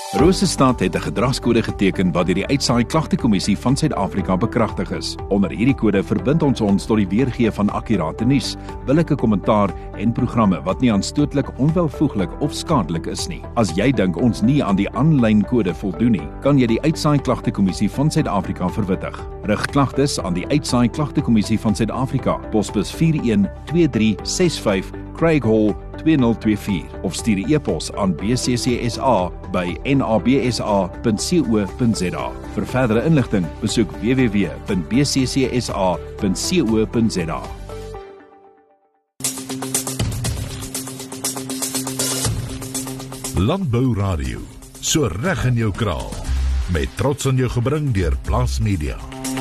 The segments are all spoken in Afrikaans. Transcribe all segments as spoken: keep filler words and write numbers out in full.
Rosestad het 'n gedragskode geteken wat deur die Uitsaai Klagtekommissie van Suid-Afrika bekragtig is. Onder hierdie kode verbind ons ons tot die weergee van akkurate nuus, billike kommentaar en programme wat nie aanstootlik, onwelvoeglik of skadelik is nie. As jy dink ons nie aan die aanlyn kode voldoen nie, kan jy die Uitsaai Klagtekommissie van Suid-Afrika verwittig. Rig klagtes aan die Uitsaai Klagtekommissie van Suid-Afrika, posbus vier een twee drie ses vyf, Craig Hall twee nul twee vier of stuur 'n e-pos aan b c c s a by n a b s a punt co punt z a. Vir verdere inligting, besoek w w w punt b c c s a punt co punt z a. Landbou Radio, so reg in jou kraal, met trots aan jou gebring deur Plaas Media.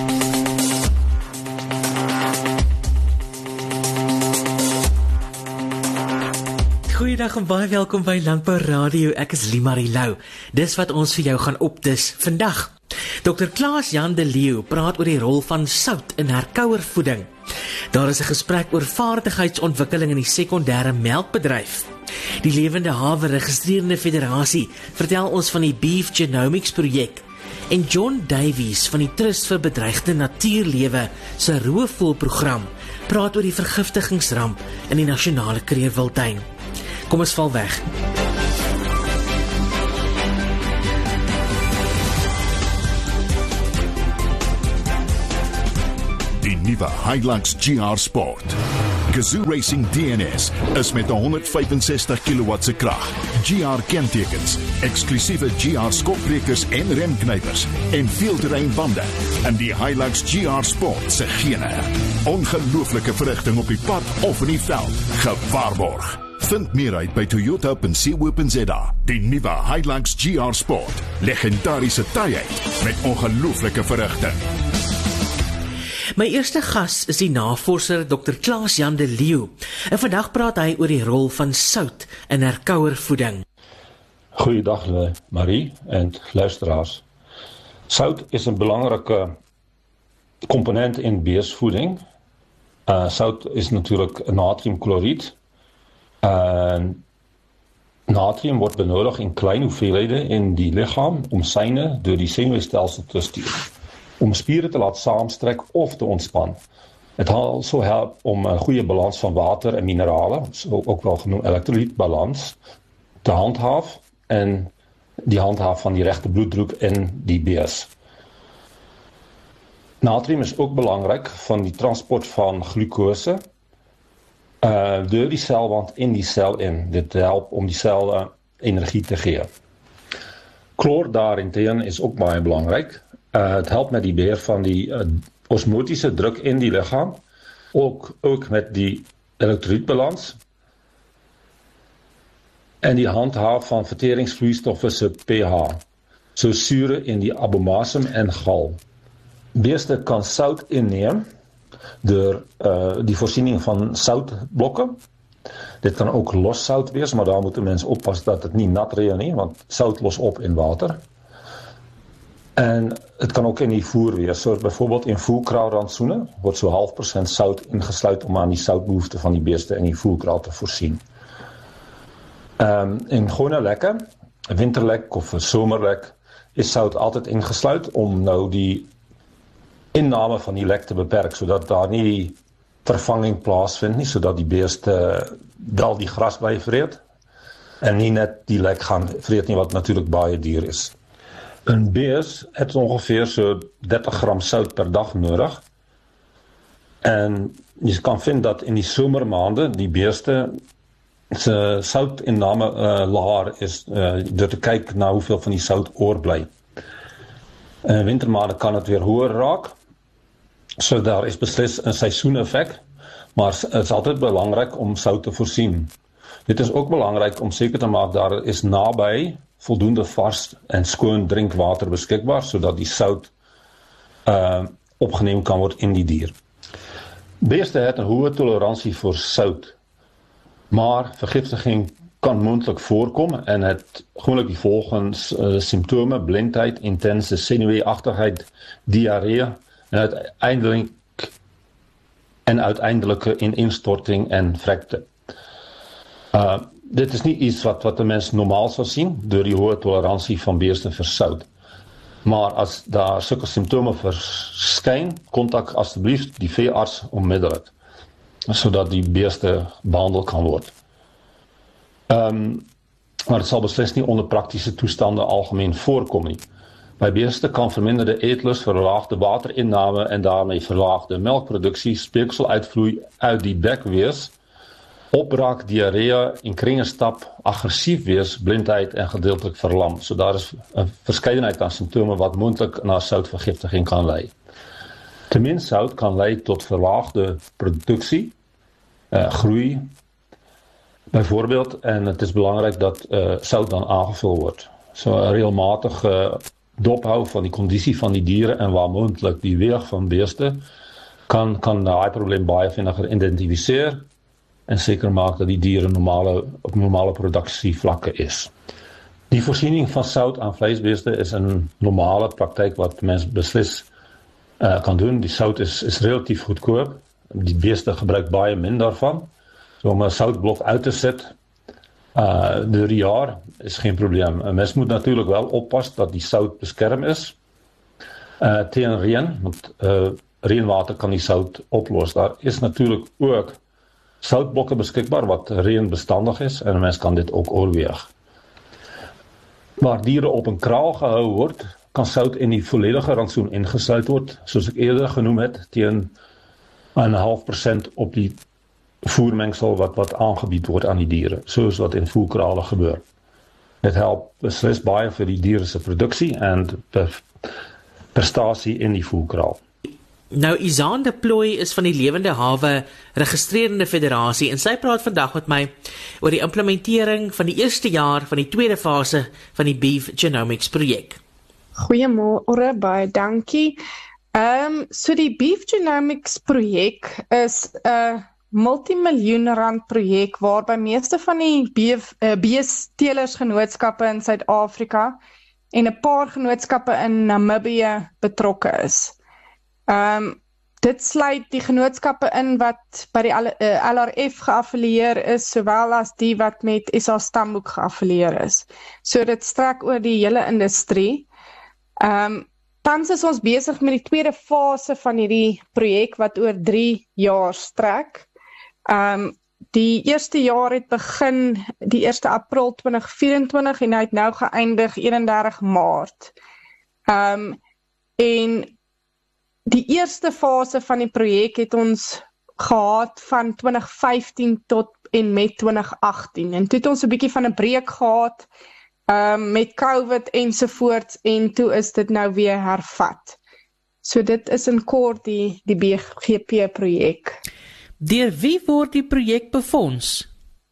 Goeiedag en baie welkom by Landbou Radio. Ek is Limari Lou. Dis wat ons vir jou gaan opdis vandag. dokter Klaas-Jan de Leeuw praat oor die rol van sout in herkouervoeding. Daar is 'n gesprek oor vaardigheidsontwikkeling in die sekondêre melkbedryf. Die Lewende Hawe Registrerende Federasie vertel ons van die Beef Genomics projek. En John Davies van die Trust vir Bedreigde Natuurlewe se Roofvoëlprogram praat oor die vergiftigingsramp in die nasionale kreefwiltuin. Kom ons val weg. Die nuwe Hilux G R Sport. Gazoo Racing D N S is met 'n honderd vyfensestig kilowatt se krag, G R kentekens, eksklusiewe G R skokbrekers en remknypers en veelterreinbande in die Hilux G R Sport se gene. Ongelooflike verrigting op die pad of in die veld, gewaarborg. Vind meer uit by toyota punt co punt z a. Die nuwe Hilux G R Sport. Legendariese taaiheid met ongelooflike verrigting. My eerste gas is die navorser dokter Klaas-Jan de Leeuw. En vandag praat hy oor die rol van sout in herkouervoeding. Goeiedag Marie en luisteraars. Sout is 'n belangrike komponent in beesvoeding. Uh, sout is natuurlik natriumkloried. En natrium word benodig in klein hoeveelhede in die liggaam om syne deur die senuweestelsel te stuur, om spiere te laat saamstrek of te ontspan. Dit also help om 'n goeie balans van water en minerale, so ook wel genoem elektrolytbalans, te handhaaf en die handhaaf van die regte bloeddruk in die bees. Natrium is ook belangrik van die transport van glukose Uh, deur die selwand in die sel in. Dit help om die sel uh, energie te gee. Chloor daarenteen is ook baie belangrik. Uh, het help met die beheer van die uh, osmotiese druk in die liggaam, ook, ook met die elektrolytbalans en die handhaaf van verteringsvloeistowwe se pH, so sure in die abomasum en gal. Beeste kan sout inneem deur uh, die voorsiening van soutblokke. Dit kan ook los sout wees, maar daar moet 'n mens oppas dat dit nie nat reën nie, want sout los op in water. En het kan ook in die voer wees, so byvoorbeeld in voerkraalrantsoene word so half persent sout ingesluit om aan die soutbehoefte van die beeste in die voerkraal te voorsien. Um, in gewone lekke, 'n winterlek of 'n somerlek, is sout altyd ingesluit om nou die inname van die lek te beperk, sodat daar nie vervanging plaasvind nie, sodat die beeste dal die gras by vreet en nie net die lek gaan vreet nie, wat natuurlik baie duur is. 'n Bees het ongeveer so dertig gram sout per dag nodig. En jy kan vind dat in die somermaande die beeste se soutinname uh, laer is uh, deur te kyk na hoeveel van die sout oorbly. In wintermaande kan dit weer hoër raak. So daar is beslis 'n seisoeneffek, maar het is altyd belangrik om sout te voorsien. Dit is ook belangrik om seker te maak daar is naby voldoende vars en skoon drinkwater beskikbaar, sodat die sout uh, opgeneem kan word in die dier. Beeste het 'n hoë toleransie vir sout, maar vergiftiging kan moontlik voorkom en het gewoonlik die volgende uh, simptome: blindheid, intense senuweeagtigheid, diarree en uiteindelik en uiteindelike ineenstorting en vrekte. Uh, dit is nie iets wat wat 'n mens normaal sal sien deur die hoë toleransie van beeste vir sout. Maar as daar sulke simptome verskyn, kontak asseblief die veearts onmiddellik, sodat die beeste behandel kan word. Ehm um, maar dit sal beslis nie onder praktiese toestande algemeen voorkom nie. By beeste kan verminderde eetlus, verlaagde waterinname en daarmee verlaagde melkproduksie, speekseluitvloei uit die bek wees, opbraak, diarree en kringestap, aggressief wees, blindheid en gedeeltelik verlam. So daar is 'n verskeidenheid aan simptome wat moontlik na soutvergiftiging kan lei. Te min sout kan lei tot verlaagde produksie, uh, groei, byvoorbeeld, en het is belangrik dat uh, sout dan aangevul word. So 'n reëlmatige dophou van die kondisie van die diere en waar moontlik die weeg van beeste kan kan daai probleem baie vinniger identifiseer en seker maak dat die diere normale op normale produksievlakke is. Die voorsiening van sout aan vleisbeeste is 'n normale praktyk wat mense beslis uh, kan doen. Die sout is is relatief goedkoop. Die beeste gebruik baie min daarvan. So om 'n soutblok uit te sit uh deur die jaar is geen probleem. 'n Mens moet natuurlik wel oppas dat die sout beskerm is uh teen reën, want uh reënwater kan die sout oplos. Daar is natuurlik ook soutblokke beskikbaar wat reënbestandig is en 'n mens kan dit ook oorweeg. Waar diere op 'n kraal gehou word, kan sout in die volledige rantsoen ingesluit word, soos ek eerder genoem het, teen 'n half persent op die voermengsel wat wat aangebied word aan die diere, soos wat in voerkrale gebeur. Dit help beslis baie vir die diere se produksie en prestasie in die voerkraal. Nou, Izaan de Plooy is van die Lewende Hawe Registrerende Federasie en sy praat vandag met my oor die implementering van die eerste jaar van die tweede fase van die Beef Genomics projek. Goeiemôre, baie dankie. Ehm um, so die Beef Genomics projek is 'n uh, multimiljoen rand projek waarby meeste van die beef, uh, beesteelersgenootskappe in Suid-Afrika en 'n paar genootskappe in Namibië betrokke is. Ehm um, dit sluit die genootskappe in wat by die L R F geaffilieer is, sowel as die wat met S A Stamboek geaffilieer is. So dit strek oor die hele industrie. Ehm um, tans is ons besig met die tweede fase van hierdie projek wat oor drie jaar strek. Ehm um, die eerste jaar het begin die eerste April twintig vyf-en-twintig en hy het nou geëindig eenendertig Maart. Ehm um, en die eerste fase van die projek het ons gehad van twintig vyftien tot en met twintig agtien. En toe het ons 'n bietjie van 'n breek gehad um, met COVID ensovoorts en toe is dit nou weer hervat. So dit is in kort die, die B G P projek. Deur wie word die projek befonds?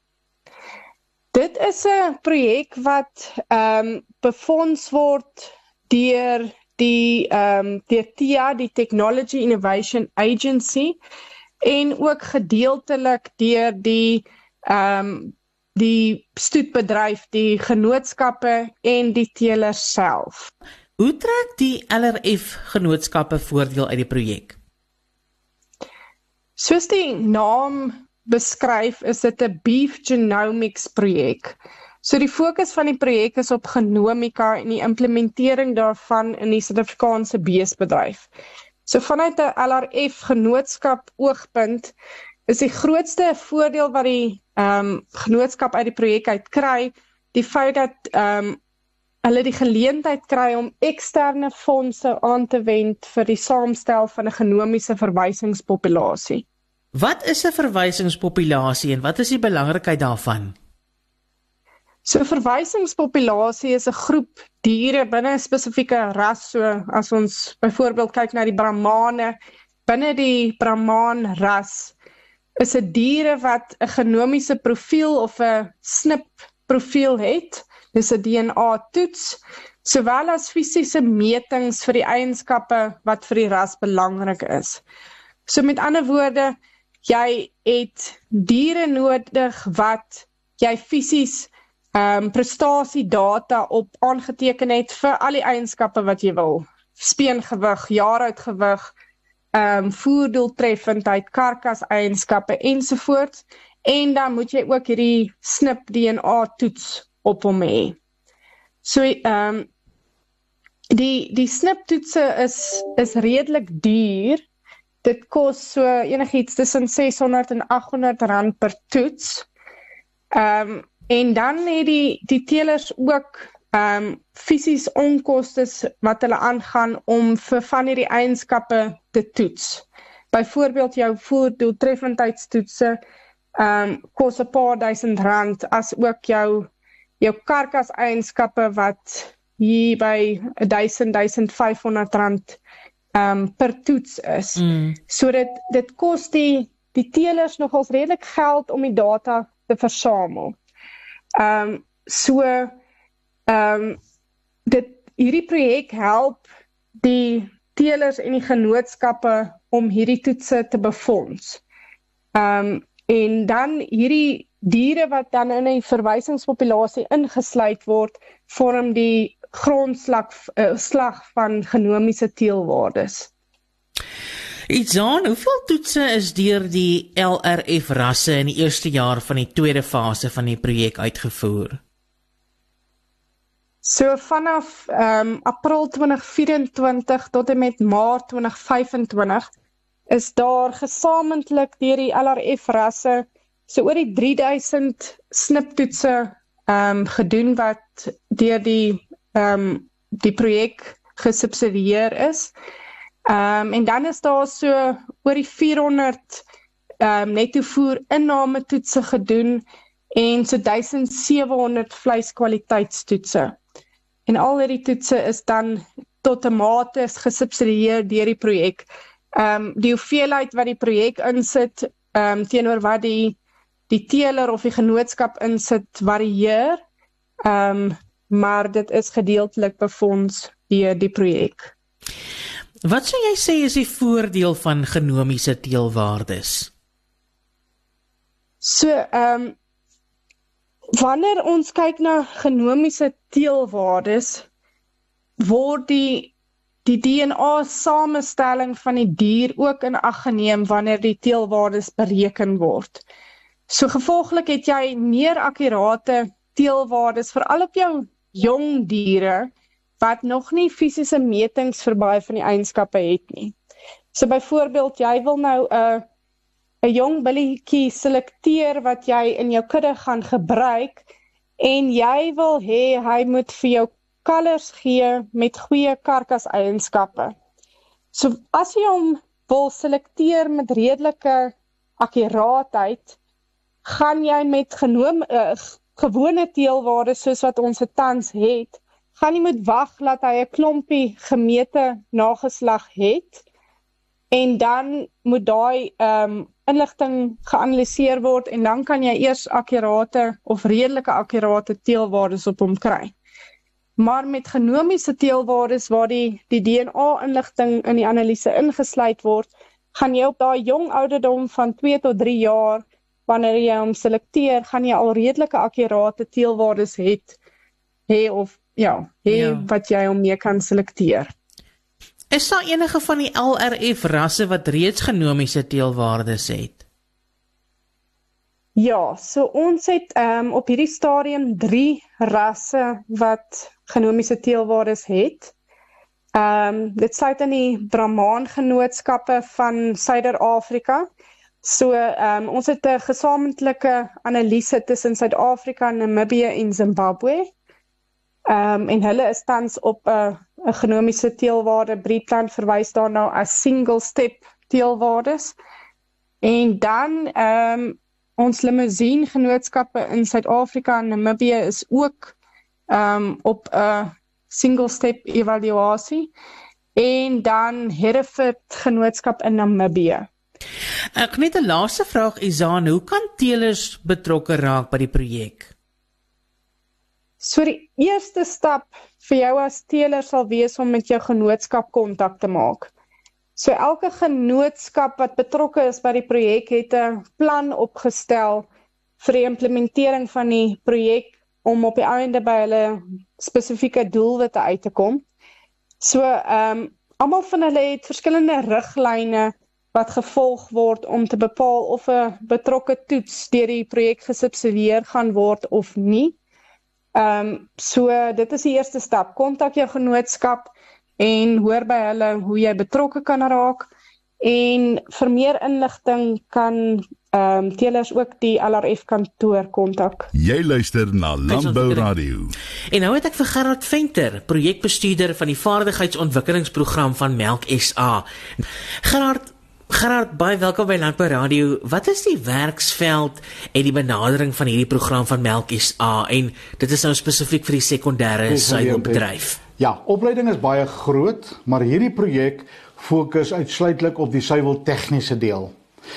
Dit is 'n projek wat um, befonds word deur die um, deur T I A, die Technology Innovation Agency, en ook gedeeltelik deur die um, die stoetbedryf, die genootskappe en die teelers self. Hoe trek die L R F genootskappe voordeel uit die projek? Soos die naam beskryf, is dit 'n Beef Genomics projek. So die fokus van die projek is op genomika en die implementering daarvan in die Suid-Afrikaanse beesbedryf. So vanuit 'n L R F genootskap oogpunt is die grootste voordeel wat die um, genootskap uit die projek uit kry, die feit dat um, hulle die geleentheid kry om eksterne fondse aan te wend vir die saamstel van 'n genomiese verwysingspopulasie. Wat is 'n verwysingspopulasie en wat is die belangrikheid daarvan? So verwysingspopulasie is 'n groep diere binne 'n spesifieke ras, so as ons byvoorbeeld kyk na die Brahmane, binne die Brahman ras is 'n diere wat 'n genomiese profiel of 'n S N P profiel het, dis 'n D N A toets, sowel as fisiese metings vir die eienskappe wat vir die ras belangrik is. So met ander woorde, jy het diere nodig wat jy fisies Um, prestasiedata op aangeteken het vir al die eienskappe wat jy wil. Speengewig, jaaroudgewig, um, voerdoeltreffendheid, karkas eienskappe ensovoorts. en dan moet jy ook hierdie snip D N A toets op hom hê. So, um, die, die sniptoetse is, is redelik duur. Dit kos so enigiets tussen ses honderd en agt honderd rand per toets. Um, en dan het die, die teelers ook um, fisies onkostes wat hulle aangaan om vir van hierdie eienskappe te toets. Byvoorbeeld jou voerdoeltreffendheidstoetse um, kos 'n paar duisend rand, as ook jou, jou karkas eienskappe wat hier by duisend, duisend vyfhonderd rand um, per toets is. Mm. So dit, dit kos die, die teelers nogals redelik geld om die data te versamel. Um, so, um, dit, hierdie projek help die teelers en die genootskappe om hierdie toetse te befonds. Um, en dan hierdie diere wat dan in die verwysingspopulasie ingesluit word, vorm die grondslag uh, slag van genomiese teelwaardes. Izaan, hoeveel toetse is deur die L R F rasse in die eerste jaar van die tweede fase van die projek uitgevoer? So vanaf um, April twintig vyf-en-twintig tot en met Maart twintig vyf-en-twintig is daar gesamentlik deur die L R F rasse so oor die drie duisend sniptoetse um, gedoen wat deur die um, die projek gesubsidieer is. Um, en dan is daar so oor die vierhonderd um, netto voer inname toetse gedoen en so duisend sewe honderd vleiskwaliteitstoetse. En al hierdie toetse is dan tot 'n mate gesubsidieer deur die projek. Um, die hoeveelheid wat die projek insit um, teenoor wat die, die teeler of die genootskap insit varieer, um, maar dit is gedeeltelik befonds deur die projek. Wat sou jy sê is die voordeel van genomiese teelwaardes? So, um, wanneer ons kyk na genomiese teelwaardes, word die, die D N A samestelling van die dier ook in ag geneem wanneer die teelwaardes bereken word. So gevolglik het jy meer akkurate teelwaardes, veral op jou jong diere, wat nog nie fisiese metings vir baie van die eienskappe het nie. So byvoorbeeld, jy wil nou 'n uh, 'n jong billietjie selekteer wat jy in jou kudde gaan gebruik, en jy wil hê hy moet vir jou kalvers gee met goeie karkaseienskappe. So as jy hom wil selekteer met redelike akkuraatheid, gaan jy met genoom, uh, gewone teelwaardes soos wat ons het tans het, gaan jy moet wag dat hy 'n klompie gemete nageslag het, en dan moet daai um, inligting geanalyseer word, en dan kan jy eers akkurate of redelike akkurate teelwaardes op hom kry. Maar met genomiese teelwaardes waar die, die D N A-inligting in die analise ingesluit word, gaan jy op daai jong ouderdom van twee tot drie jaar, wanneer jy hom selekteer, gaan jy al redelike akkurate teelwaardes het, hê of ja, hê ja. wat jy hom mee kan selekteer. Is daar enige van die L R F rasse wat reeds genomiese teelwaardes het? Ja, so ons het um, op hierdie stadium drie rasse wat genomiese teelwaardes het. Um, dit sluit in die Brahman genootskappe van Suider-Afrika. So um, ons het 'n gesamentlike analise tussen Suid-Afrika, Namibië en Zimbabwe. Um, en hulle is tans op 'n uh, 'n genomiese teelwaarde. Breedplant verwys daarna as single step teelwaardes. En dan um, ons limousine genootskappe in Suid-Afrika en Namibië is ook um, op 'n uh, single step evaluasie. En dan Hereford genootskap in Namibië. Ek net 'n laaste vraag, Izaan, hoe kan teelers betrokke raak by die projek? So die eerste stap vir jou as teeler sal wees om met jou genootskap kontak te maak. So elke genootskap wat betrokke is by die projek het 'n plan opgestel vir die implementering van die projek om op die einde by hulle spesifieke doelwitte uit te kom. So um, almal van hulle het verskillende riglyne wat gevolg word om te bepaal of 'n betrokke toets deur die projek gesubsidieer gaan word of nie. Um, so dit is die eerste stap. Kontak jou genootskap en hoor by hulle hoe jy betrokke kan raak. En vir meer inligting kan um, teelers ook die L R F kantoor kontak. Jy luister na Landbou Radio. En nou het ek vir Gerard Venter, projekbestuurder van die vaardigheidsontwikkelingsprogram van Melk S A. Gerard, Gerard, baie welkom by Landbou Radio. Wat is die werksveld en die benadering van hierdie program van Melk S A? En dit is nou spesifiek vir die sekondêre suiwelbedryf. Ja, opleiding is baie groot, maar hierdie projek fokus uitsluitlik op die suiweltegniese deel.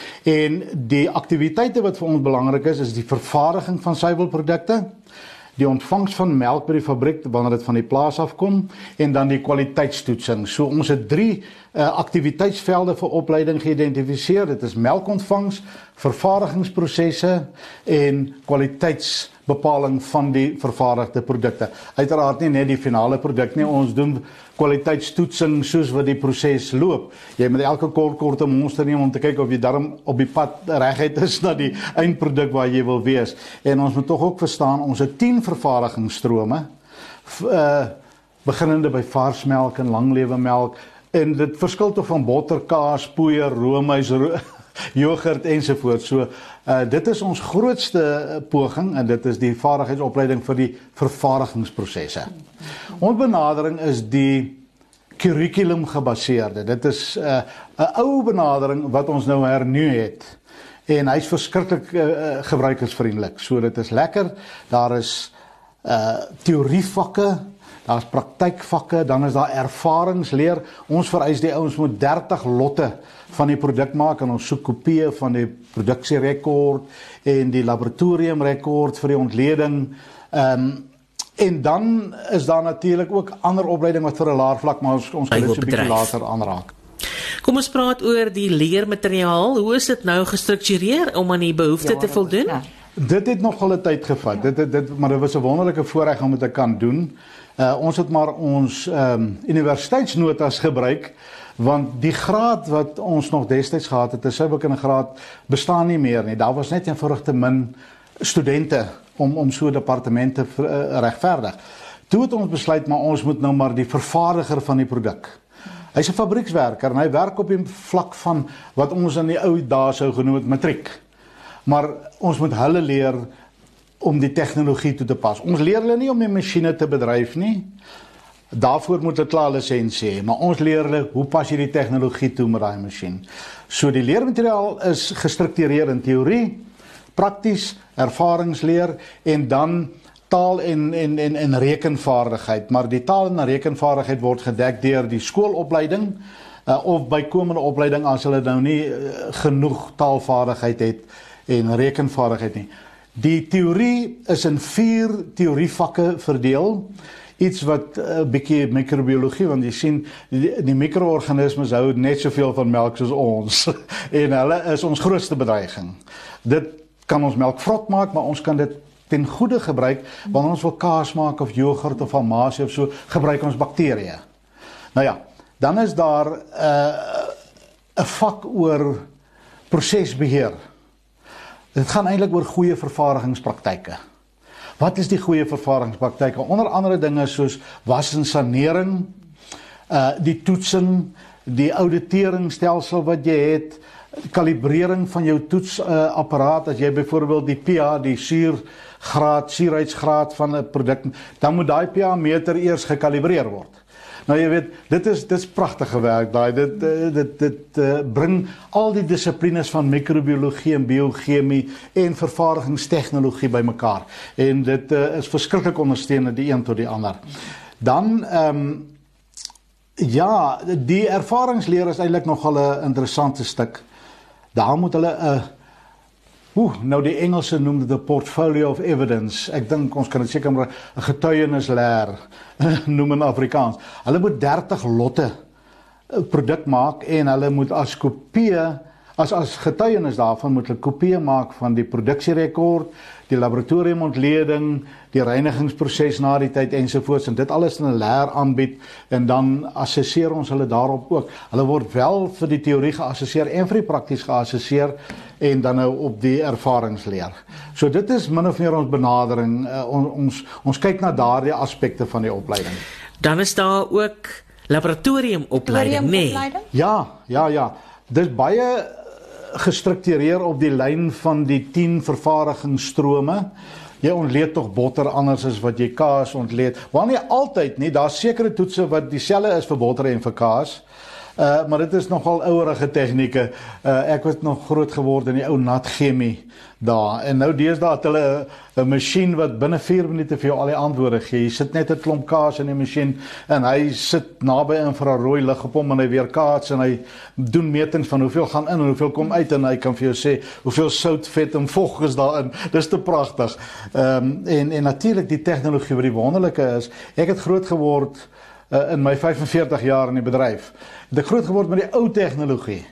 En die aktiwiteite wat vir ons belangrik is, is die vervaardiging van suiwelprodukte, die ontvangs van melk by die fabriek wanneer dit van die plaas afkom, en dan die kwaliteitstoetsing. So ons het drie uh, aktiwiteitsvelde vir opleiding geïdentifiseer. Dit is melkontvangs, vervaardigingsprosesse en kwaliteitsbepaling van die vervaardigde produkte. Uiteraard nie net die finale produk nie, ons doen kwaliteitstoetsing soos wat die proses loop. Jy moet elke kort korte monster neem om te kyk of jy daarom op die pad reguit is na die eindproduk waar jy wil wees. En ons moet tog ook verstaan, ons het tien vervaardigingsstrome, uh, beginnende by varsmelk en langlewe melk, en dit verskil toch van botter, kaas, poeier, roomys, ro yoghurt ensovoort. So, uh, dit is ons grootste poging, en dit is die vaardigheidsopleiding vir die vervaardigingsprosesse. Ons benadering is die curriculum gebaseerde. Dit is 'n uh, 'n ou benadering wat ons nou hernu het. En hy is verskriklik uh, gebruikersvriendelik. So dit is lekker. Daar is uh, teorievakke, daar is praktykvakke, dan is daar ervaringsleer. Ons vereis die ouens moet dertig lotte van die produk maak en ons soek kopieë van die produksierekord en die laboratoriumrekord vir die ontleding. Um, En dan is daar natuurlik ook ander opleiding wat vir 'n laer vlak, maar ons, ons kan dit so 'n bietjie later aanraak. Kom ons praat oor die leermateriaal. Hoe is dit nou gestruktureer om aan die behoefte ja, te voldoen? Ja. Dit het nogal 'n tyd gevat. Dit, dit, dit, maar dit was 'n wonderlike voorreg om dit te kan doen. Uh, ons het maar ons um, universiteitsnotas gebruik, want die graad wat ons nog destyds gehad het, 'n suiwelkundegraad, bestaan nie meer nie. Daar was net eenvoudig te min studente om om so 'n departement te uh, regverdig. Toe het ons besluit, maar ons moet nou maar die vervaardiger van die produk. Hy's 'n fabriekswerker en hy werk op die vlak van wat ons in die ou dae sou genoem het matriek. Maar ons moet hulle leer om die tegnologie toe te pas. Ons leer hulle nie om die masjiene te bedryf nie. Daarvoor moet hulle klaar lisensie hê, maar ons leer hulle hoe pas jy die tegnologie toe met daai masjien. So die leermateriaal is gestruktureer in teorie, prakties, ervaringsleer en dan taal en, en, en, en rekenvaardigheid. Maar die taal en rekenvaardigheid word gedek deur die skoolopleiding uh, of bykomende opleiding as hulle nou nie uh, genoeg taalvaardigheid het en rekenvaardigheid nie. Die teorie is in vier teorievakke verdeel. Iets wat 'n uh, bietjie microbiologie, want jy sien die, die micro-organismes hou net soveel van melk soos ons en hulle is ons grootste bedreiging. Dit kan ons melk vrot maak, maar ons kan dit ten goede gebruik, wanneer ons wil kaas maak of yoghurt of amasie of so, gebruik ons bakterieë. Nou ja, dan is daar 'n uh, 'n vak oor prosesbeheer. Dit gaan eintlik oor goeie vervaardigingspraktyke. Wat is die goeie vervaardigingspraktyke? Onder andere dinge soos was en sanering, uh, die toetsing, die auditeringstelsel wat jy het, kalibrering van jou toetsapparaat, uh, as jy byvoorbeeld die pH, die suurgraad, suurheidsgraad van 'n produk, dan moet daai pH meter eers gekalibreer word. Nou jy weet, dit is dit is pragtige werk daai. Dit dit dit, dit uh, bring al die dissiplines van microbiologie en biochemie en vervaardigingstegnologie bymekaar. En dit uh, is verskriklik ondersteunend die een tot die ander. Dan ehm um, ja, die ervaringsleer is eintlik nogal 'n interessante stuk. Daar moet hulle 'n uh, Oeh, nou die Engelse noem dit 'n portfolio of evidence. Ek dink ons kan dit seker maar 'n getuienisleer noem in Afrikaans. Hulle moet dertig lotte produk maak en hulle moet as kopie as as getuienis daarvan moet hulle kopieë maak van die produksierekord, die laboratoriumontleding, die reinigingsproses na die tyd ensovoorts en dit alles in 'n leer aanbied en dan assesseer ons hulle daarop ook. Hulle word wel vir die teorie geassesseer en vir die prakties geassesseer en dan nou op die ervaringsleer. So dit is min of meer ons benadering. Uh, on, ons ons kyk na daardie aspekte van die opleiding. Dan is daar ook laboratoriumopleiding, nee. Ja, ja, ja. Dis baie gestruktureer op die lyn van die tien vervaardigingsstrome. Jy ontleed tog botter anders as wat jy kaas ontleed. Want nie altyd nie, daar's sekere toetse wat dieselfde is vir botter en vir kaas. Uh, maar dit is nogal ouerige tegnieke. Uh, ek het nog groot geword in die ou natchemie daar. En nou deesdae het hulle 'n masjien wat binne vier minute vir jou al die antwoorde gee. Jy sit net 'n klomp kaas in die masjien en hy sit naby infrarooi lig op hom en hy weer kaats en hy doen metings van hoeveel gaan in en hoeveel kom uit en hy kan vir jou sê hoeveel sout, vet en vog is daarin. Dis te pragtig. Ehm um, en en natuurlik die tegnologie wat die wonderlike is. Ek het groot geword uh, in my vyfenveertig jaar in die bedryf. Het ek groot geword met die ou tegnologie.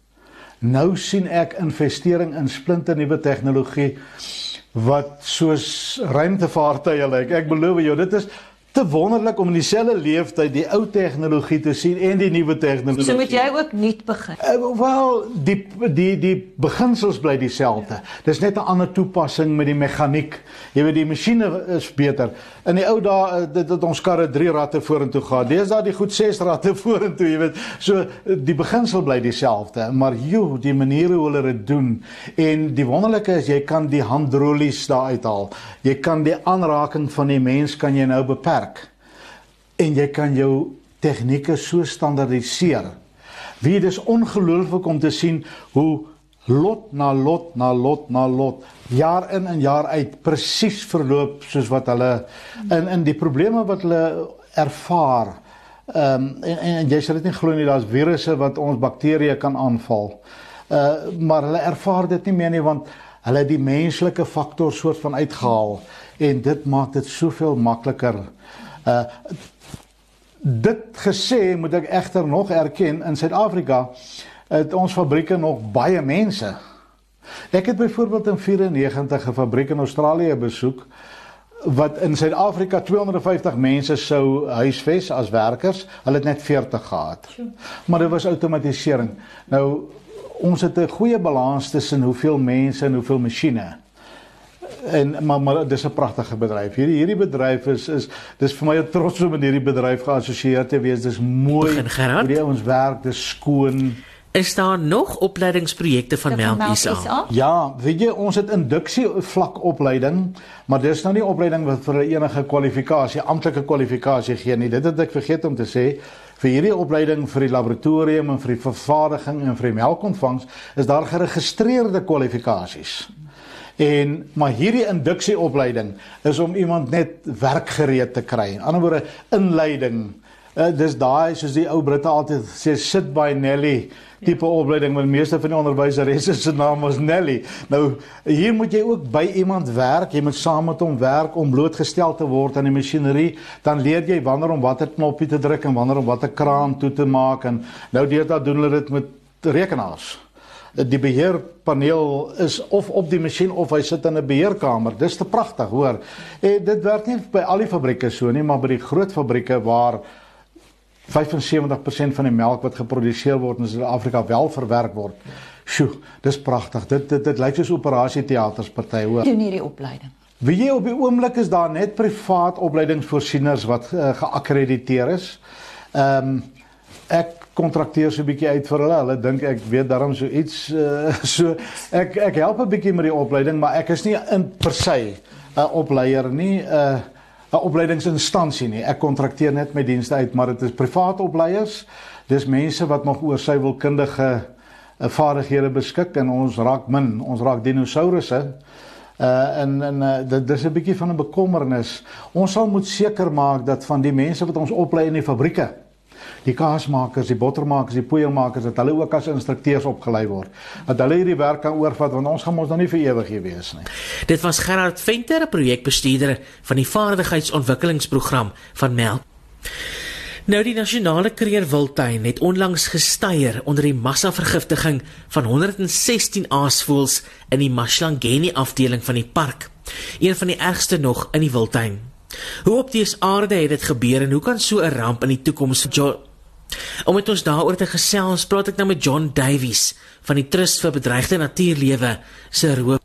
Nou sien ek investering in splinternuwe tegnologie wat soos ruimtevaartuie lyk. Ek beloof jou, dit is te wonderlik om in dieselfde leeftyd die ou tegnologie te sien en die nuwe tegnologie. So moet jy ook nuut begin. Uh, Wel, die die die beginsels bly dieselfde. Dis net 'n ander toepassing met die meganiek. Jy weet die masjiene is beter. In die ou dae dit het ons karre drie ratte vorentoe gehad. Deesdae die goed ses ratte vorentoe, jy weet. So die beginsel bly dieselfde, maar joh, die maniere hoe hulle dit doen en die wonderlike is jy kan die handrolies daar uithaal. Jy kan die aanraking van die mens kan jy nou beperk. En jy kan jou tegnieke so standaardiseer. Wie dis ongelooflik om te sien hoe lot na lot na lot na lot jaar in en jaar uit presies verloop soos wat hulle in in die probleme wat hulle ervaar. Ehm um, en, en jy sal dit nie glo nie, daar's virusse wat ons bakterieë kan aanval. Uh maar hulle ervaar dit nie meer nie want hulle het die menslike faktor soort van uitgehaal en dit maak dit soveel makliker. Uh, dit gesê moet ek egter nog erken, in Suid-Afrika het ons fabrieke nog baie mense. Ek het byvoorbeeld in vyfennegentig 'n fabriek in Australië besoek wat in Suid-Afrika tweehonderdvyftig mense sou huisves as werkers, hulle het net veertig gehad. Maar dit was outomatisering. Nou ons het 'n goeie balans tussen hoeveel mense en hoeveel masjiene. En maar maar dis 'n pragtige bedryf. Hierdie hierdie bedryf is is dis vir my 'n trots om in hierdie bedryf geassosieer te wees. Dis mooi. Hoe die ouens werk, dis skoon. Is daar nog opleidingsprojekte van Meld I S A? Ja, weet jy, ons het induksie vlak opleiding, maar dis nou nie opleiding wat vir enige kwalifikasie, amptelike kwalifikasie gee nie. Dit het ek vergeet om te sê. Vir hierdie opleiding vir die laboratorium en vir die vervaardiging en vir die melkontvangs is daar geregistreerde kwalifikasies. En maar hierdie induksieopleiding is om iemand net werkgereed te kry. In ander woorde, inleiding. Uh, dis daai soos die ou Britte altyd sê sit by Nelly tipe ja. Opleiding, want die meeste van die onderwyseresse se naam was Nelly. Nou hier moet jy ook by iemand werk, jy moet saam met hom werk om blootgestel te word aan die masjinerie, dan leer jy wanneer om watter knoppie te druk en wanneer om watter kraan toe te maak en nou deurdae doen hulle dit met rekenaars. Die beheerpaneel is of op die masjien of hy sit in 'n beheerkamer. Dis te pragtig, hoor. En dit werk nie by al die fabrieke so nie, maar by die groot fabrieke waar vyfensewentig persent van die melk wat geproduseer word in Suid-Afrika wel verwerk word. Sjoe, dis pragtig. Dit dit dit lyk soos operasieteaters party, hoor. Doen hierdie opleiding. Wie jy op die oomblik is daar net privaat opleidingsvoorsieners wat uh, geakkrediteer is. Ehm um, ek kontrakteer so 'n bietjie uit vir hulle. Hulle dink ek weet daarom so iets uh, so ek ek help 'n bietjie met die opleiding, maar ek is nie in per se 'n uh, opleier nie, 'n uh, 'n opleidingsinstansie nie. Ek kontrakteer net my dienste uit, maar dit is privaat opleiers. Dis mense wat nog oor suiwelkundige uh, vaardighede beskik en ons raak min, ons raak dinosourusse. Uh, en en uh, dit, dit is 'n bietjie van 'n bekommernis. Ons sal moet seker maak dat van die mense wat ons oplei in die fabrieke, die kaasmakers, die bottermakers, die poeiermakers, dat hulle ook as instrukteurs opgelei word. Dat hulle hierdie werk kan oorvat, want ons gaan ons nog nie vir ewig hier wees nie. Dit was Gerard Venter, projekbestuurder van die vaardigheidsontwikkelingsprogram van Meld. Nou, die nasionale kreerwiltuin het onlangs gesteier onder die massavergiftiging van honderd sestien aasvoëls in die Mahlangeni afdeling van die park, een van die ergste nog in die wildtuin. Hoe op die aarde het dit gebeur en hoe kan so 'n ramp in die toekoms? Jo- Om met ons daaroor te gesels, praat ek nou met John Davies van die Trust vir Bedreigde Natuurlewe se Roop.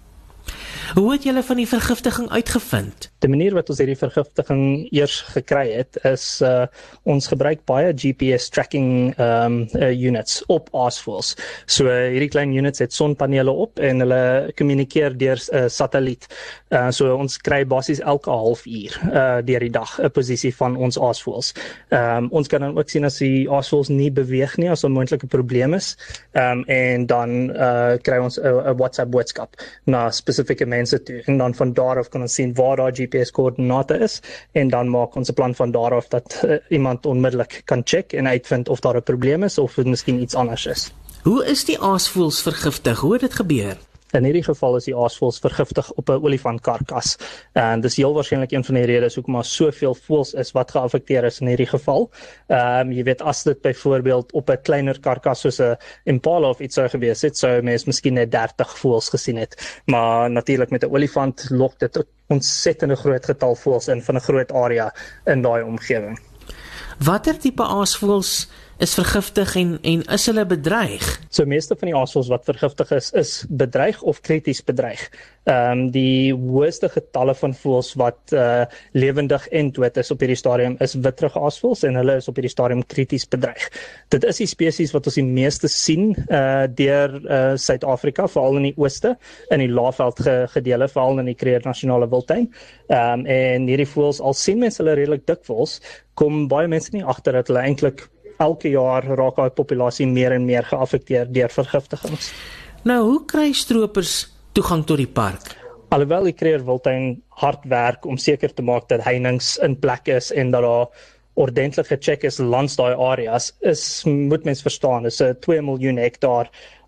Hoe het julle van die vergiftiging uitgevind? Die manier wat ons hierdie vergiftiging eers gekry het, is uh, ons gebruik baie G P S tracking um, uh, units op aasvoëls. So uh, hierdie klein units het sonpanele op en hulle kommunikeer deur 'n uh, satelliet. Uh, so ons kry basies elke halfuur uh, deur die dag 'n posisie van ons aasvoëls. Um, ons kan dan ook sien as die aasvoëls nie beweeg nie, as 'n moontlike probleem is, um, en dan uh, kry ons 'n WhatsApp boodskap na spesifieke mense toe, en dan van daar af kan ons sien waar daar G P S koördinate is, en dan maak ons 'n plan van daar af dat uh, iemand onmiddellik kan check en uitvind of daar 'n probleem is of dit miskien iets anders is. Hoe is die aasvoëls vergiftig? Hoe het dit gebeur? In hierdie geval is die aasvoëls vergiftig op 'n olifantkarkas. En dis heel waarskynlik een van die redes hoekom daar soveel voëls is wat geaffekteer is in hierdie geval. Ehm um, jy weet, as dit byvoorbeeld op 'n kleiner karkas soos 'n impala of iets sou gewees het, sou mens miskien net dertig voëls gesien het. Maar natuurlik met 'n olifant lok dit 'n ontsettende groot getal voëls in van 'n groot area in daai omgewing. Watter tipe aasvoëls is vergiftig en, en is hulle bedreig? So meeste van die aasvoëls wat vergiftig is, is bedreig of krities bedreig. Ehm um, die hoogste getalle van voëls wat uh, lewendig en dood is op hierdie stadium is witrige aasvoëls en hulle is op hierdie stadium krities bedreig. Dit is die spesies wat ons die meeste sien uh, deur uh, Suid-Afrika, veral in die ooste, in die laafveld ge gedele, veral in die Kruger Nasionale Wildtuin. Ehm um, en hierdie voëls, al sien mense hulle redelik dikwels, kom baie mense nie agter dat hulle eintlik elke jaar raak daai populasie meer en meer geaffekteer deur vergiftigings. Nou, hoe kry stroopers toegang tot die park? Alhoewel die Kruger Wildtuin hard werk om seker te maak dat heininge in plek is en dat daar ordentlik gecheck is langs daai areas, is, moet mens verstaan, is 'n twee miljoen hektaar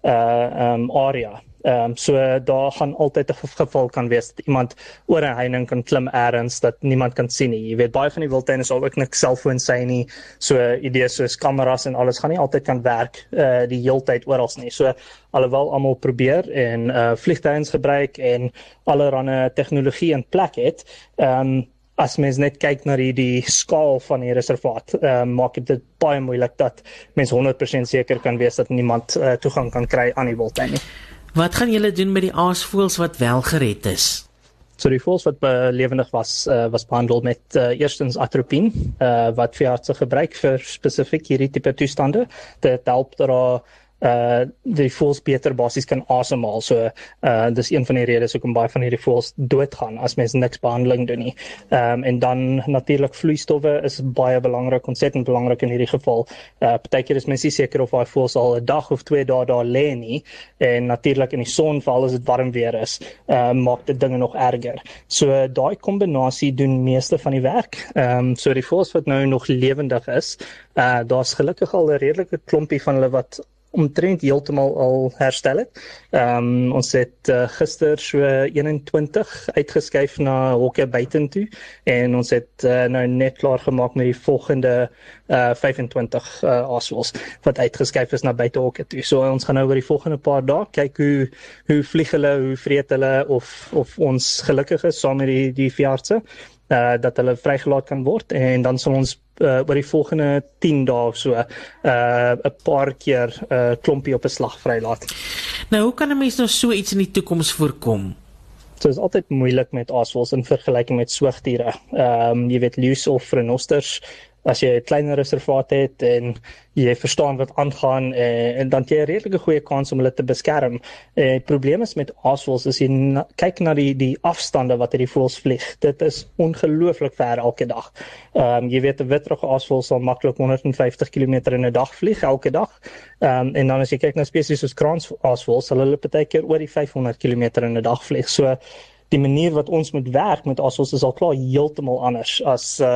uh, um, area. Um, so daar gaan altyd 'n geval kan wees dat iemand oor 'n heining kan klim ergens dat niemand kan sien nie. Jy weet, baie van die wildtuine is ook niks selfoon sy nie. So idees soos kameras en alles gaan nie altyd kan werk uh, die heeltyd oral nie. So alhoewel almal probeer en uh, vliegtuie gebruik en allerlei tegnologie in plek het, um, as mens net kyk na die, die skaal van die reservaat, uh, maak dit baie moeilik dat mens honderd persent seker kan wees dat niemand uh, toegang kan kry aan die wildtuin nie. Wat gaan julle doen met die aasvoëls wat wel gered is? So die voëls wat uh, lewendig was, uh, was behandel met uh, eerstens atropine, uh, wat veeartse gebruik vir spesifiek hierdie tipe toestande. Dit help dat daar uh, die voëls beter basies kan asemhaal. So uh, dis een van die redes hoekom baie van hierdie voëls doodgaan as mens niks behandeling doen nie. Um, en dan natuurlik vloeistowwe is baie belangrik, ontsettend belangrik in hierdie geval. Uh, Partykeer is mens nie seker of daai voëls al 'n dag of twee dae daar lê nie. En natuurlik in die son, veral as dit warm weer is, uh, maak dit dinge nog erger. So daai kombinasie doen meeste van die werk. Um, so die voëls wat nou nog lewendig is, uh, daar's gelukkig al 'n redelike klompie van hulle wat omtrent heeltemal al herstel het. Um, ons het uh, gister so eenentwintig uitgeskuif na hokke buitentoe en ons het uh, nou net klaar gemaak met die volgende uh, vyfentwintig uh, aasvoëls wat uitgeskuif is na buitehokke toe. So ons gaan nou oor die volgende paar dae kyk hoe hoe vlieg hulle, hoe vreet hulle of of ons gelukkig is saam met die die veeartse uh, dat hulle vrygelaat kan word en dan sal ons Uh, oor die volgende tien dae of so 'n uh, paar keer 'n uh, klompie op 'n slag vrylaat. Nou, hoe kan 'n mens nou so iets in die toekoms voorkom? So is altyd moeilik met aasvoëls in vergelyking met soogdiere. Ehm um, jy weet, leeu's of renosters, as jy 'n kleiner reservaat het en jy verstaan wat aangaan en, en dan het jy 'n redelike goeie kans om hulle te beskerm. Eh, die probleem is met aasvoëls is jy na, kyk na die die afstande wat hierdie voëls vlieg. Dit is ongelooflik ver elke dag. Ehm um, jy weet, 'n witrige aasvoël sal maklik honderd vyftig kilometer in 'n dag vlieg elke dag. Ehm um, en dan as jy kyk na spesies soos kraanaasvoëls, sal hulle partykeer oor die vyfhonderd kilometer in 'n dag vlieg. So die manier wat ons moet werk met aasvoëls is al klaar heeltemal anders as uh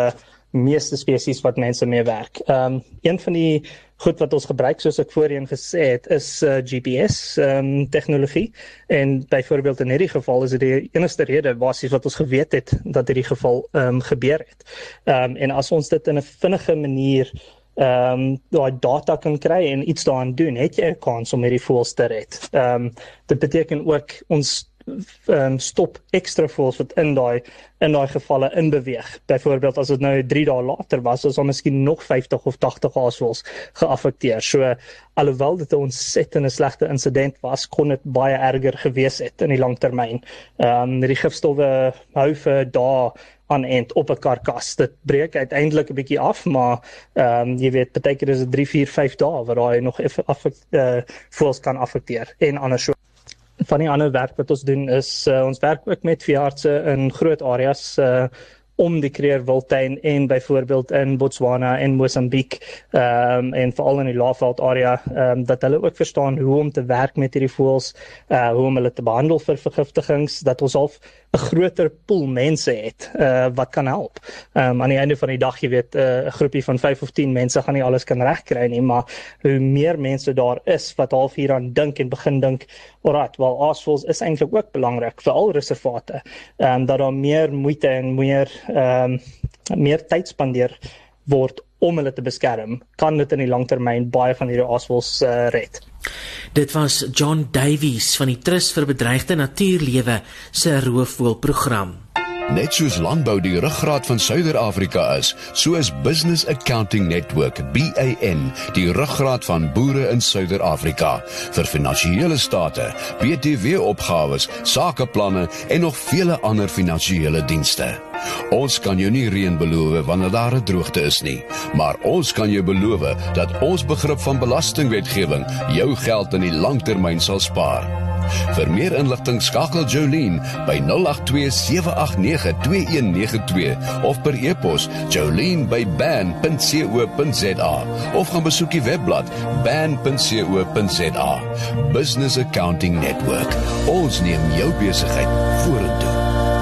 meeste spesies wat mense mee werk. Um, een van die goed wat ons gebruik, soos ek voorheen gesê het, is uh, G P S um, tegnologie. En byvoorbeeld in hierdie geval is dit die enigste rede basies wat ons geweet het dat hierdie geval um, gebeur het. Um, en as ons dit in 'n vinnige manier um, daai data kan kry en iets daaraan doen, het jy 'n kans om hierdie voëls te red. Um, dit beteken ook ons Um, stop ekstra voëls wat in daai in daai gevalle inbeweeg. Byvoorbeeld as dit nou drie dae later was, is daar miskien nog vyftig of tagtig aasvoëls geaffekteer. So alhoewel dit 'n ontsettende slegte insident was, kon dit baie erger gewees het in die langtermyn. Um, die gifstowwe hou vir dae aan end op 'n karkas. Dit breek uiteindelik 'n bietjie af, maar um, jy weet, baie keer is dit drie, vier, vyf dae waar daai nog uh, voëls kan affekteer en anders so. Van die ander werk wat ons doen is, uh, ons werk ook met veeartse in groot areas uh, om die Kruger Wildtuin en byvoorbeeld in Botswana en Mosambiek um, en veral in die Laagveld area, um, dat hulle ook verstaan hoe om te werk met hierdie voëls, uh, hoe om hulle te behandel vir vergiftigings, dat ons half 'n groter pool mense het uh, wat kan help. Um, aan die einde van die dag, jy weet, 'n uh, groepie van vyf of tien mense gaan nie alles kan regkry nie, maar hoe meer mense daar is wat half hieraan dink en begin dink, alright, wel aasvoëls is eintlik ook belangrik vir al reservate, um, dat daar meer moeite en meer um, meer tyd spandeer word om hulle te beskerm, kan dit in die langtermyn baie van hierdie aasvoëls uh, red. Dit was John Davies van die Trust vir Bedreigde Natuurlewe se roofvoëlprogram. Net soos landbou die ruggraat van Suider-Afrika is, so is Business Accounting Network, B A N, die ruggraat van boere in Suider-Afrika, vir finansiële state, B T W-opgawes, sakeplanne en nog vele ander finansiële dienste. Ons kan jou nie reën beloof wanneer daar 'n droogte is nie, maar ons kan jou beloof dat ons begrip van belastingwetgewing jou geld in die langtermyn sal spaar. Vir meer inligting skakel Jolene by nul agt twee sewe agt nege twee een nege twee of per e-pos jolene by ban punt co punt za of gaan besoek die webblad ban punt co punt za. Business Accounting Network. Ons neem jou besigheid vorentoe.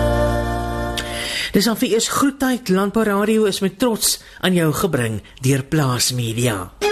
Dis al vir eers groettyd. Landbou Radio is met trots aan jou gebring deur Plaas Media.